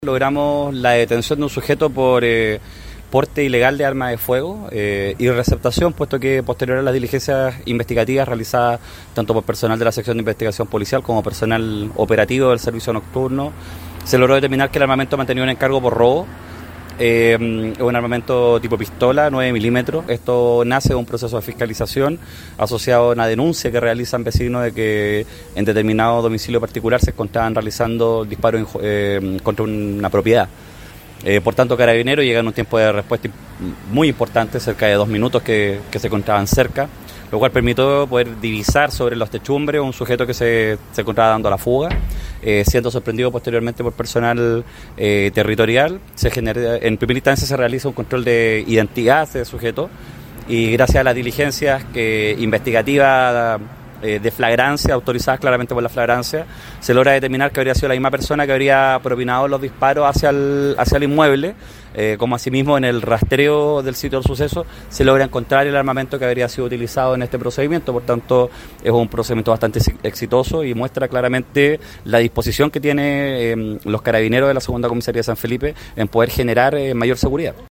Logramos la detención de un sujeto por porte ilegal de arma de fuego y receptación, puesto que posterior a las diligencias investigativas realizadas tanto por personal de la sección de investigación policial como personal operativo del servicio nocturno, se logró determinar que el armamento mantenido en encargo por robo es un armamento tipo pistola, 9 milímetros. Esto nace de un proceso de fiscalización asociado a una denuncia que realizan vecinos de que en determinado domicilio particular se encontraban realizando disparos contra una propiedad. Por tanto, Carabineros llega en un tiempo de respuesta muy importante, cerca de 2 minutos que se encontraban cerca, lo cual permitió poder divisar sobre los techumbres un sujeto que se encontraba dando la fuga, siendo sorprendido posteriormente por personal territorial. En primera instancia se realiza un control de identidad de ese sujeto y gracias a las diligencias investigativas de flagrancia, autorizadas claramente por la flagrancia, se logra determinar que habría sido la misma persona que habría propinado los disparos hacia el inmueble, como asimismo en el rastreo del sitio del suceso se logra encontrar el armamento que habría sido utilizado en este procedimiento. Por tanto, es un procedimiento bastante exitoso y muestra claramente la disposición que tienen los Carabineros de la Segunda Comisaría de San Felipe en poder generar mayor seguridad.